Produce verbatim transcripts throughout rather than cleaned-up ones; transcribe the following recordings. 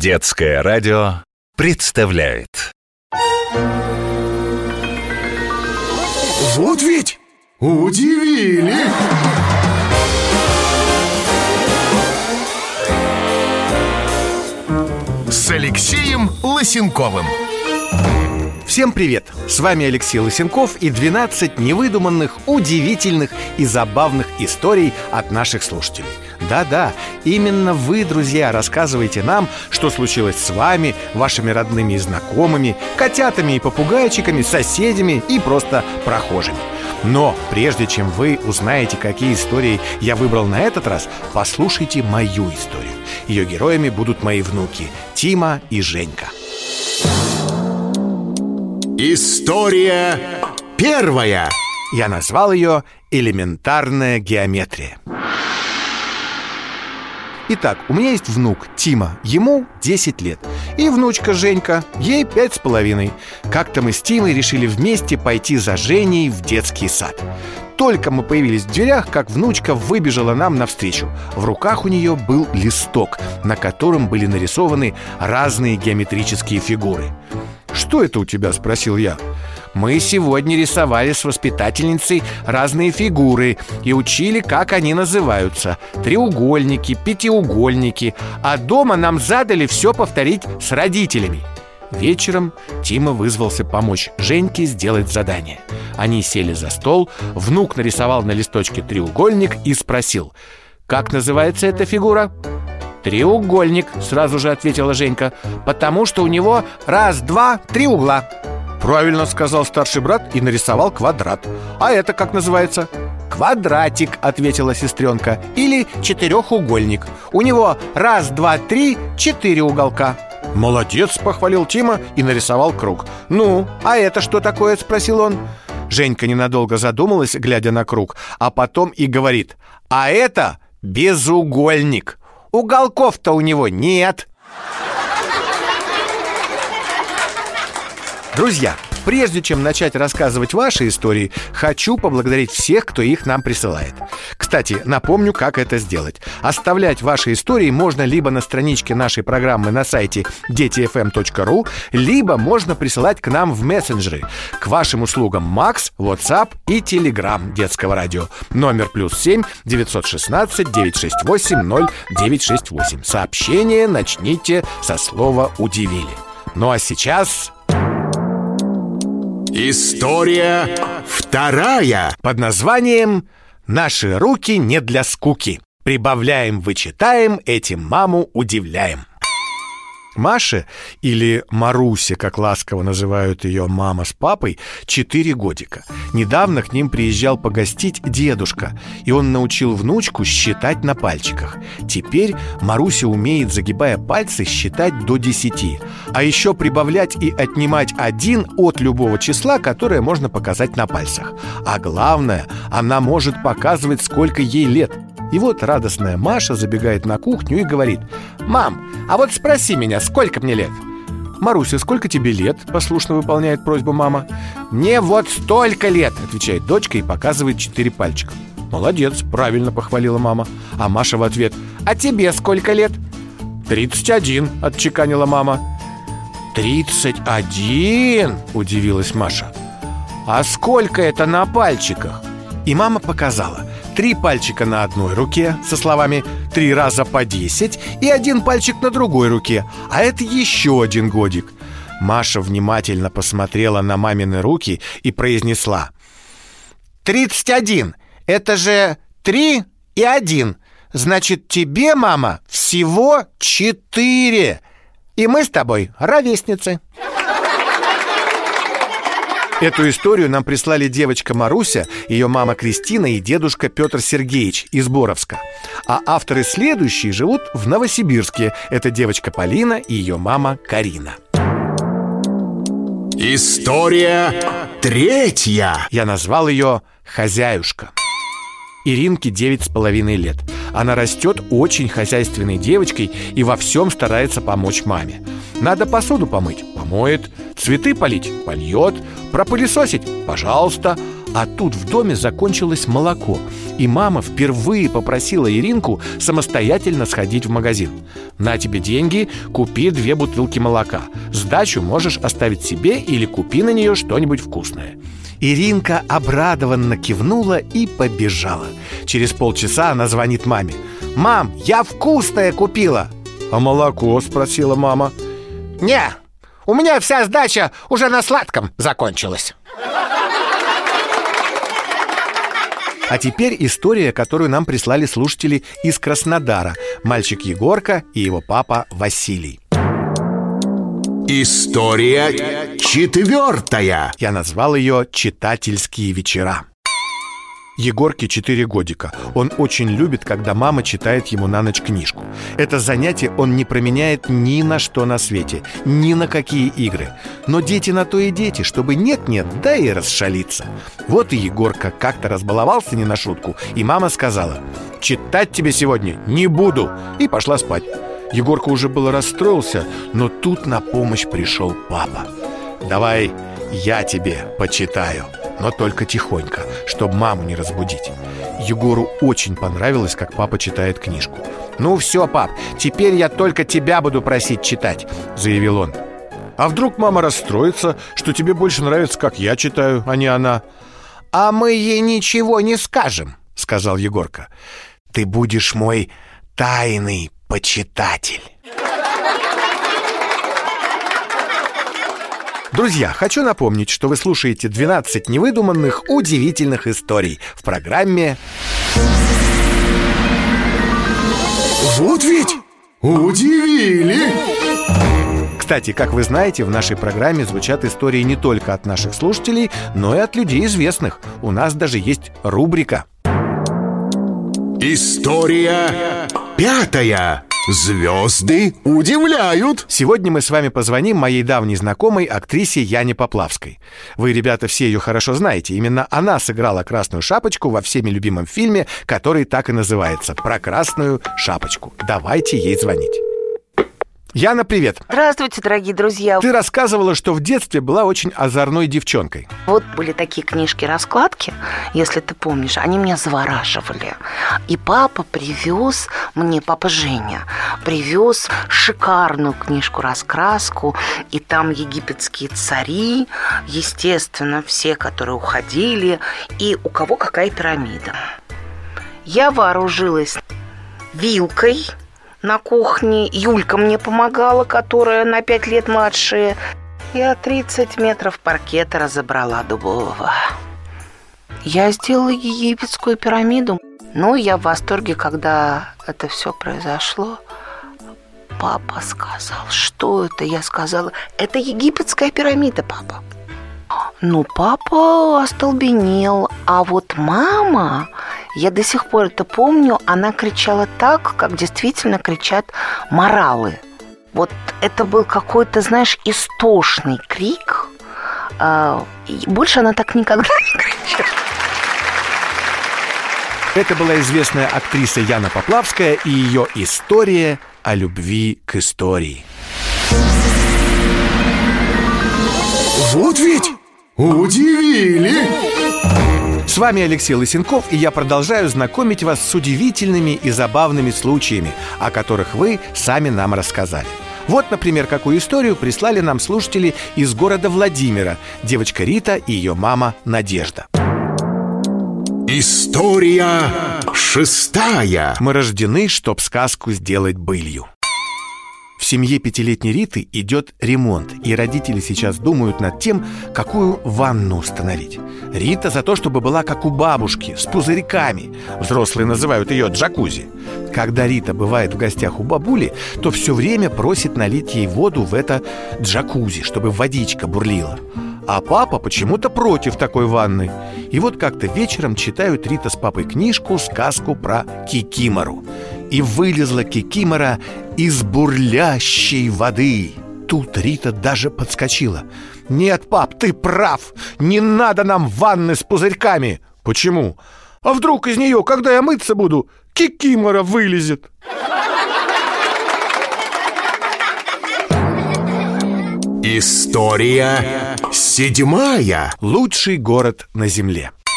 Детское радио представляет. Вот ведь удивили! С Алексеем Лысенковым. Всем привет! С вами Алексей Лысенков и двенадцать невыдуманных, удивительных и забавных историй от наших слушателей. Да-да, именно вы, друзья, рассказываете нам, что случилось с вами, вашими родными и знакомыми, котятами и попугайчиками, соседями и просто прохожими. Но прежде чем вы узнаете, какие истории я выбрал на этот раз, послушайте мою историю. Ее героями будут мои внуки Тима и Женька. История первая. Я назвал ее «Элементарная геометрия». Итак, у меня есть внук Тима, ему десять лет. И внучка Женька, ей пять с половиной. Как-то мы с Тимой решили вместе пойти за Женей в детский сад. Только мы появились в дверях, как внучка выбежала нам навстречу. В руках у нее был листок, на котором были нарисованы разные геометрические фигуры. «Что это у тебя?» – спросил я. «Мы сегодня рисовали с воспитательницей разные фигуры и учили, как они называются. Треугольники, пятиугольники. А дома нам задали все повторить с родителями». Вечером Тима вызвался помочь Женьке сделать задание. Они сели за стол, внук нарисовал на листочке треугольник и спросил: «Как называется эта фигура?» «Треугольник», — сразу же ответила Женька, «потому что у него раз, два, три угла». «Правильно», — сказал старший брат и нарисовал квадрат. «А это как называется?» «Квадратик», — ответила сестренка, «или четырехугольник. У него раз, два, три, четыре уголка». «Молодец», — похвалил Тима и нарисовал круг. «Ну, а это что такое?» — спросил он. Женька ненадолго задумалась, глядя на круг, а потом и говорит: «А это безугольник. Уголков-то у него нет». Друзья, прежде чем начать рассказывать ваши истории, хочу поблагодарить всех, кто их нам присылает. Кстати, напомню, как это сделать. Оставлять ваши истории можно либо на страничке нашей программы на сайте дети эф эм точка ру, либо можно присылать к нам в мессенджеры. К вашим услугам Макс, WhatsApp и Telegram детского радио. Номер плюс семь девятьсот шестнадцать девятьсот шестьдесят восемь ноль девятьсот шестьдесят восемь. Сообщение начните со слова «удивили». Ну а сейчас... История вторая. Под названием «Наши руки не для скуки. Прибавляем, вычитаем, этим маму удивляем». Маше, или Марусе, как ласково называют ее мама с папой, четыре годика. Недавно к ним приезжал погостить дедушка, и он научил внучку считать на пальчиках. Теперь Маруся умеет, загибая пальцы, считать до десяти, а еще прибавлять и отнимать один от любого числа, которое можно показать на пальцах. А главное, она может показывать, сколько ей лет. И вот радостная Маша забегает на кухню и говорит: «Мам, а вот спроси меня, сколько мне лет?» «Маруся, сколько тебе лет?» — послушно выполняет просьбу мама. «Мне вот столько лет!» — отвечает дочка и показывает четыре пальчика. «Молодец, правильно», — похвалила мама. А Маша в ответ: «А тебе сколько лет?» «Тридцать один», — отчеканила мама. «Тридцать один?» — удивилась Маша. «А сколько это на пальчиках?» И мама показала. Три пальчика на одной руке со словами «три раза по десять» и один пальчик на другой руке, а это еще один годик. Маша внимательно посмотрела на мамины руки и произнесла: «Тридцать один, это же три и один. Значит, тебе, мама, всего четыре. И мы с тобой ровесницы». Эту историю нам прислали девочка Маруся, ее мама Кристина и дедушка Петр Сергеевич из Боровска. А авторы следующие живут в Новосибирске. Это девочка Полина и ее мама Карина. История третья. Я назвал ее «Хозяюшка». Иринке девять с половиной лет. Она растет очень хозяйственной девочкой и во всем старается помочь маме. Надо посуду помыть – помоет, цветы полить – польет, пропылесосить – пожалуйста. А тут в доме закончилось молоко, и мама впервые попросила Иринку самостоятельно сходить в магазин. «На тебе деньги, купи две бутылки молока. Сдачу можешь оставить себе или купи на нее что-нибудь вкусное». Иринка обрадованно кивнула и побежала. Через полчаса она звонит маме. «Мам, я вкусное купила!» «А молоко?» – спросила мама. «Не, у меня вся сдача уже на сладком закончилась». А теперь история, которую нам прислали слушатели из Краснодара. Мальчик Егорка и его папа Василий. История четвертая. Я назвал ее «Читательские вечера». Егорке четыре годика. Он очень любит, когда мама читает ему на ночь книжку. Это занятие он не променяет ни на что на свете, ни на какие игры. Но дети на то и дети, чтобы нет-нет, да и расшалиться. Вот и Егорка как-то разбаловался не на шутку, и мама сказала: «Читать тебе сегодня не буду», и пошла спать. Егорка уже было расстроился, но тут на помощь пришел папа. «Давай я тебе почитаю, но только тихонько, чтобы маму не разбудить». Егору очень понравилось, как папа читает книжку. «Ну все, пап, теперь я только тебя буду просить читать», — заявил он. «А вдруг мама расстроится, что тебе больше нравится, как я читаю, а не она?» «А мы ей ничего не скажем», — сказал Егорка. «Ты будешь мой тайный почитатель». Друзья, хочу напомнить, что вы слушаете двенадцать невыдуманных, удивительных историй в программе Вот ведь удивили! Кстати, как вы знаете, в нашей программе звучат истории не только от наших слушателей, но и от людей известных. У нас даже есть рубрика История пятая. Звезды удивляют. Сегодня мы с вами позвоним моей давней знакомой, актрисе Яне Поплавской. Вы, ребята, все ее хорошо знаете. Именно она сыграла Красную Шапочку во всеми любимом фильме, который так и называется «Про Красную Шапочку». Давайте ей звонить. Яна, привет. Здравствуйте, дорогие друзья. Ты рассказывала, что в детстве была очень озорной девчонкой. Вот были такие книжки-раскладки, если ты помнишь, они меня завораживали. И папа привез мне, папа Женя, привез шикарную книжку-раскраску, и там египетские цари, естественно, все, которые уходили, и у кого какая пирамида. Я вооружилась вилкой на кухне. Юлька мне помогала, которая на пять лет младше. Я тридцать метров паркета разобрала дубового. Я сделала египетскую пирамиду. Ну, я в восторге, когда это все произошло. Папа сказал: что это? Я сказала: это египетская пирамида, папа. Ну, папа остолбенел. А вот мама, я до сих пор это помню, она кричала так, как действительно кричат моралы. Вот это был какой-то, знаешь, истошный крик. И больше она так никогда не кричала. Это была известная актриса Яна Поплавская и ее история о любви к истории. Вот ведь удивили! С вами Алексей Лысенков, и я продолжаю знакомить вас с удивительными и забавными случаями, о которых вы сами нам рассказали. Вот, например, какую историю прислали нам слушатели из города Владимира. Девочка Рита и ее мама Надежда. История шестая. Мы рождены, чтоб сказку сделать былью. В семье пятилетней Риты идет ремонт, и родители сейчас думают над тем, какую ванну установить. Рита за то, чтобы была как у бабушки, с пузырьками. Взрослые называют ее джакузи. Когда Рита бывает в гостях у бабули, то все время просит налить ей воду в это джакузи, чтобы водичка бурлила. А папа почему-то против такой ванны. И вот как-то вечером читают Рита с папой книжку, сказку про Кикимору. И вылезла Кикимора из бурлящей воды. Тут Рита даже подскочила. «Нет, пап, ты прав! Не надо нам ванны с пузырьками!» «Почему? А вдруг из нее, когда я мыться буду, Кикимора вылезет?» История седьмая. Лучший город на земле.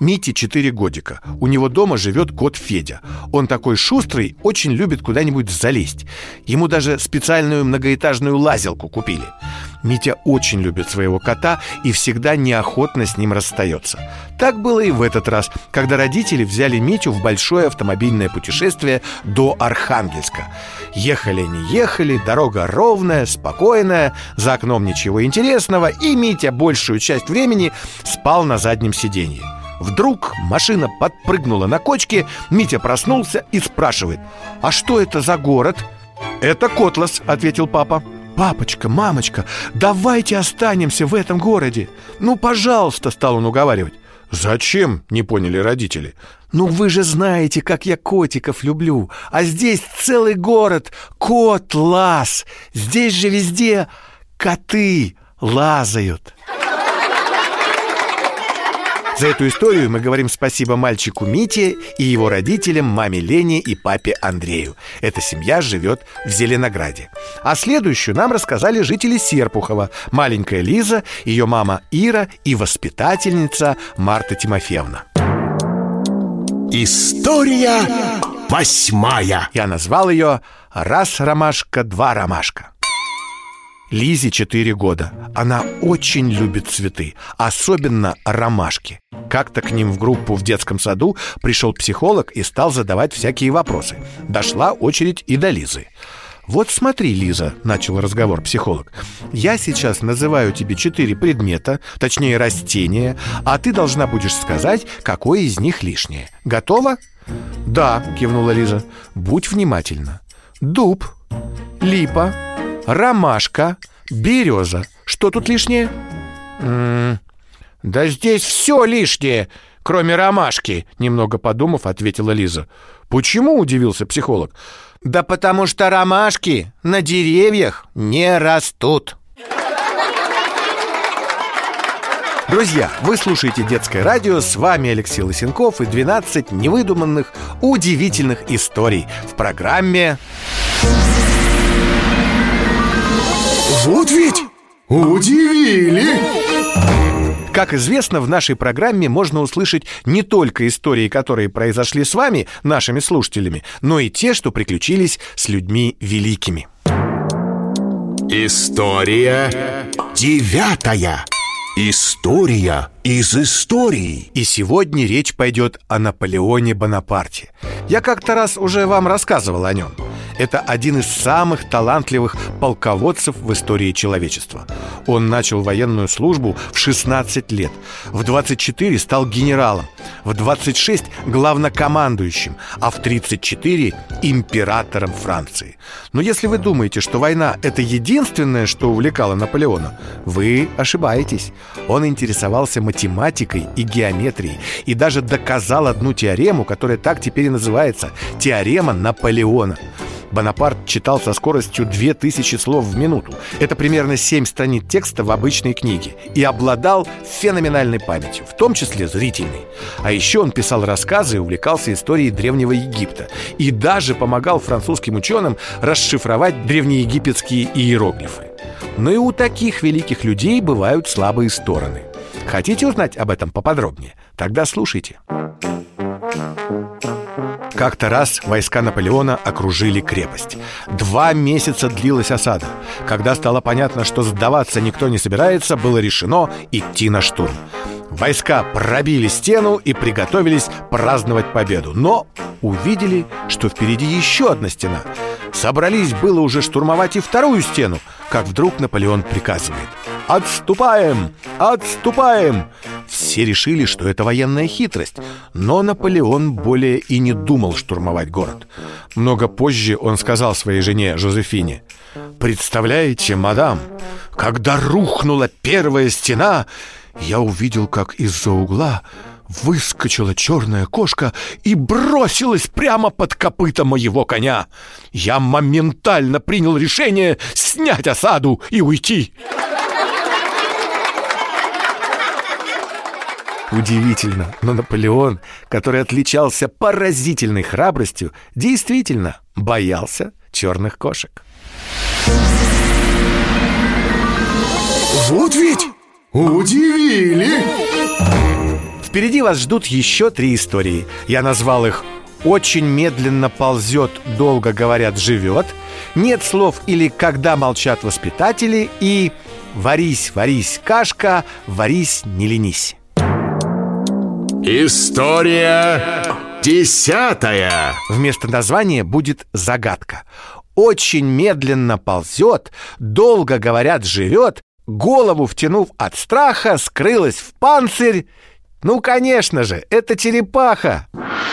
Мите четыре годика. У него дома живет кот Федя. Он такой шустрый, очень любит куда-нибудь залезть. Ему даже специальную многоэтажную лазилку купили. Митя очень любит своего кота и всегда неохотно с ним расстается. Так было и в этот раз, когда родители взяли Митю в большое автомобильное путешествие до Архангельска. Ехали они, ехали, дорога ровная, спокойная, за окном ничего интересного, и Митя большую часть времени спал на заднем сиденье. Вдруг машина подпрыгнула на кочке, Митя проснулся и спрашивает: «А что это за город?» «Это Котлас», — ответил папа. «Папочка, мамочка, давайте останемся в этом городе. Ну, пожалуйста», — стал он уговаривать. «Зачем?» — не поняли родители. «Ну, вы же знаете, как я котиков люблю. А здесь целый город Котлас. Здесь же везде коты лазают». За эту историю мы говорим спасибо мальчику Мите и его родителям, маме Лене и папе Андрею. Эта семья живет в Зеленограде. А следующую нам рассказали жители Серпухова: маленькая Лиза, ее мама Ира и воспитательница Марта Тимофеевна. История восьмая. Я назвал ее «Раз ромашка, два ромашка». Лизе четыре года. Она очень любит цветы, особенно ромашки. Как-то к ним в группу в детском саду пришел психолог и стал задавать всякие вопросы. Дошла очередь и до Лизы. «Вот смотри, Лиза», — начал разговор психолог, «я сейчас называю тебе четыре предмета, точнее растения, а ты должна будешь сказать, какое из них лишнее. Готова?» «Да», — кивнула Лиза. «Будь внимательна. Дуб, липа, ромашка, береза. Что тут лишнее?» М-м, «Да здесь все лишнее, кроме ромашки», — немного подумав, ответила Лиза. «Почему?» — удивился психолог. «Да потому что ромашки на деревьях не растут». Друзья, вы слушаете Детское радио, с вами Алексей Лысенков и двенадцать невыдуманных, удивительных историй в программе Вот ведь удивили! Как известно, в нашей программе можно услышать не только истории, которые произошли с вами, нашими слушателями, но и те, что приключились с людьми великими. История девятая. История из истории. И сегодня речь пойдет о Наполеоне Бонапарте. Я как-то раз уже вам рассказывал о нем. Это один из самых талантливых полководцев в истории человечества. Он начал военную службу в шестнадцать лет. В двадцать четыре стал генералом. В двадцать шесть главнокомандующим. А в тридцать четыре императором Франции. Но если вы думаете, что война — это единственное, что увлекало Наполеона, вы ошибаетесь. Он интересовался математикой и геометрией и даже доказал одну теорему, которая так теперь и называется — теорема Наполеона. Бонапарт читал со скоростью две тысячи слов в минуту. Это примерно семь страниц текста в обычной книге. И обладал феноменальной памятью, в том числе зрительной. А еще он писал рассказы и увлекался историей Древнего Египта. И даже помогал французским ученым расшифровать древнеегипетские иероглифы. Но и у таких великих людей бывают слабые стороны. Хотите узнать об этом поподробнее? Тогда слушайте. Как-то раз войска Наполеона окружили крепость. Два месяца длилась осада. Когда стало понятно, что сдаваться никто не собирается, было решено идти на штурм. Войска пробили стену и приготовились праздновать победу. Но увидели, что впереди еще одна стена. Собрались было уже штурмовать и вторую стену, как вдруг Наполеон приказывает: «Отступаем! Отступаем!» Все решили, что это военная хитрость, но Наполеон более и не думал штурмовать город. Много позже он сказал своей жене Жозефине: «Представляете, мадам, когда рухнула первая стена, я увидел, как из-за угла выскочила черная кошка и бросилась прямо под копыта моего коня. Я моментально принял решение снять осаду и уйти». Удивительно, но Наполеон, который отличался поразительной храбростью, действительно боялся черных кошек. Вот ведь удивили! В Впереди вас ждут еще три истории. Я назвал их «Очень медленно ползет, долго, говорят, живет», «Нет слов» или «Когда молчат воспитатели» и «Варись, варись, кашка, варись, не ленись». История десятая. Вместо названия будет загадка. Очень медленно ползет, долго, говорят, живет, голову втянув от страха, скрылась в панцирь. Ну, конечно же, это черепаха.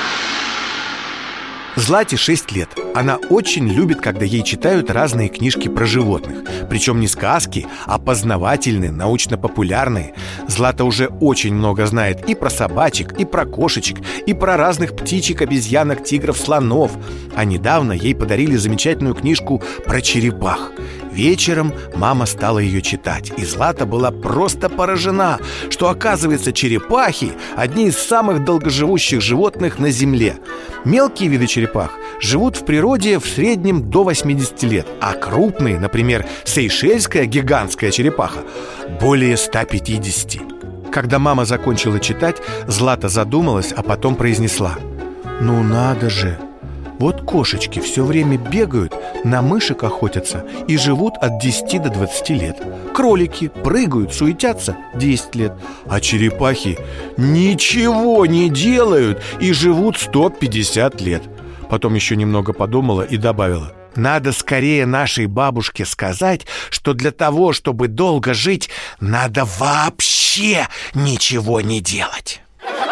Злате шесть лет. Она очень любит, когда ей читают разные книжки про животных. Причем не сказки, а познавательные, научно-популярные. Злата уже очень много знает и про собачек, и про кошечек, и про разных птичек, обезьянок, тигров, слонов. А недавно ей подарили замечательную книжку про черепах. Вечером мама стала ее читать, и Злата была просто поражена, что, оказывается, черепахи – одни из самых долгоживущих животных на Земле. Мелкие виды черепах живут в природе в среднем до восьмидесяти лет, а крупные, например, сейшельская гигантская черепаха, более ста пятидесяти. Когда мама закончила читать, Злата задумалась, а потом произнесла: «Ну надо же! Вот кошечки все время бегают, на мышек охотятся и живут от десяти до двадцати лет. Кролики прыгают, суетятся десять лет. А черепахи ничего не делают и живут сто пятьдесят лет». Потом еще немного подумала и добавила: «Надо скорее нашей бабушке сказать, что для того, чтобы долго жить, надо вообще ничего не делать».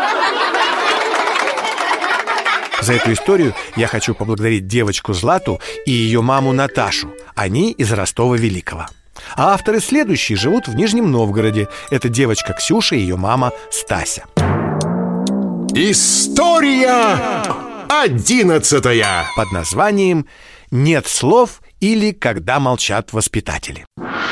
За эту историю я хочу поблагодарить девочку Злату и ее маму Наташу. Они из Ростова-Великого. А авторы следующие живут в Нижнем Новгороде. Это девочка Ксюша и ее мама Стася. История одиннадцатая. Под названием «Нет слов» или «Когда молчат воспитатели».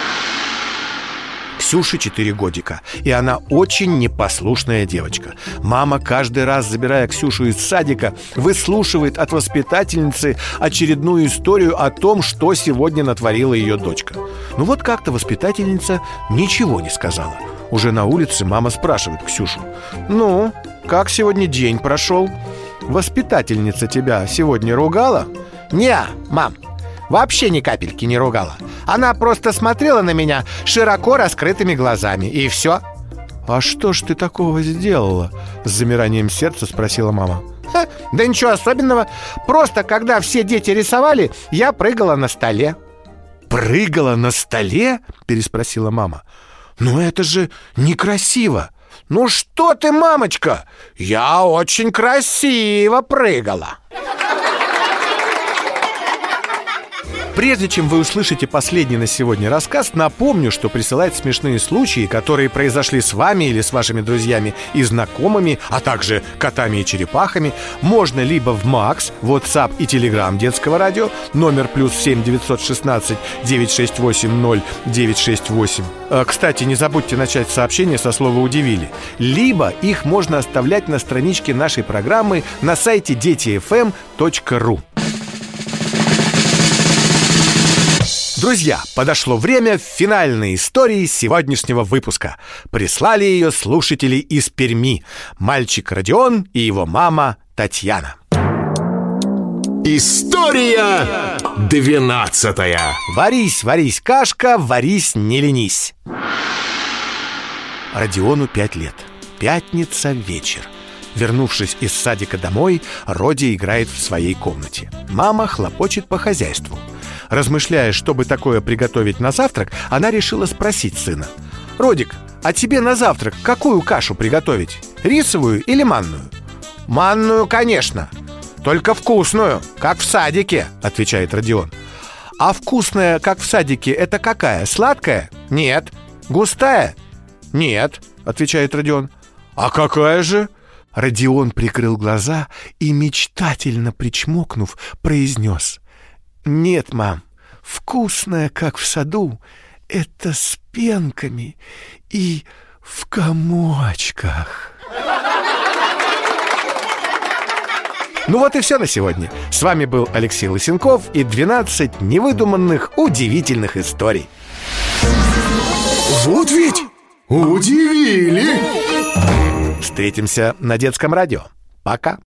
Ксюше четыре годика, и она очень непослушная девочка. Мама, каждый раз забирая Ксюшу из садика, выслушивает от воспитательницы очередную историю о том, что сегодня натворила ее дочка. Ну вот как-то воспитательница ничего не сказала. Уже на улице мама спрашивает Ксюшу: «Ну, как сегодня день прошел? Воспитательница тебя сегодня ругала?» «Не, мам, вообще ни капельки не ругала. Она просто смотрела на меня широко раскрытыми глазами, и все». «А что ж ты такого сделала?» С замиранием сердца спросила мама. Ха, да ничего особенного. Просто когда все дети рисовали, я прыгала на столе. «Прыгала на столе?» Переспросила мама. «Ну это же некрасиво». «Ну что ты, мамочка? Я очень красиво прыгала». Прежде чем вы услышите последний на сегодня рассказ, напомню, что присылать смешные случаи, которые произошли с вами или с вашими друзьями и знакомыми, а также котами и черепахами, можно либо в Макс, WhatsApp и Telegram детского радио, номер плюс семь девятьсот шестнадцать девятьсот шестьдесят восемь ноль девятьсот шестьдесят восемь. Кстати, не забудьте начать сообщение со слова «удивили». Либо их можно оставлять на страничке нашей программы на сайте дети эф эм точка ру. Друзья, подошло время финальной истории сегодняшнего выпуска. Прислали ее слушатели из Перми. Мальчик Родион и его мама Татьяна. История двенадцатая. Варись, варись, кашка, варись, не ленись. Родиону пять лет. Пятница, вечер. Вернувшись из садика домой, Роди играет в своей комнате. Мама хлопочет по хозяйству. Размышляя, чтобы такое приготовить на завтрак, она решила спросить сына: «Родик, а тебе на завтрак какую кашу приготовить? Рисовую или манную?» «Манную, конечно. Только вкусную, как в садике», — отвечает Родион. «А вкусная, как в садике, это какая? Сладкая?» «Нет». «Густая?» «Нет», — отвечает Родион. «А какая же?» Родион прикрыл глаза и, мечтательно причмокнув, произнес: «Нет, мам, вкусная, как в саду, это с пенками и в комочках». Ну вот и все на сегодня. С вами был Алексей Лысенков и двенадцать невыдуманных удивительных историй. Вот ведь удивили! Встретимся на детском радио. Пока.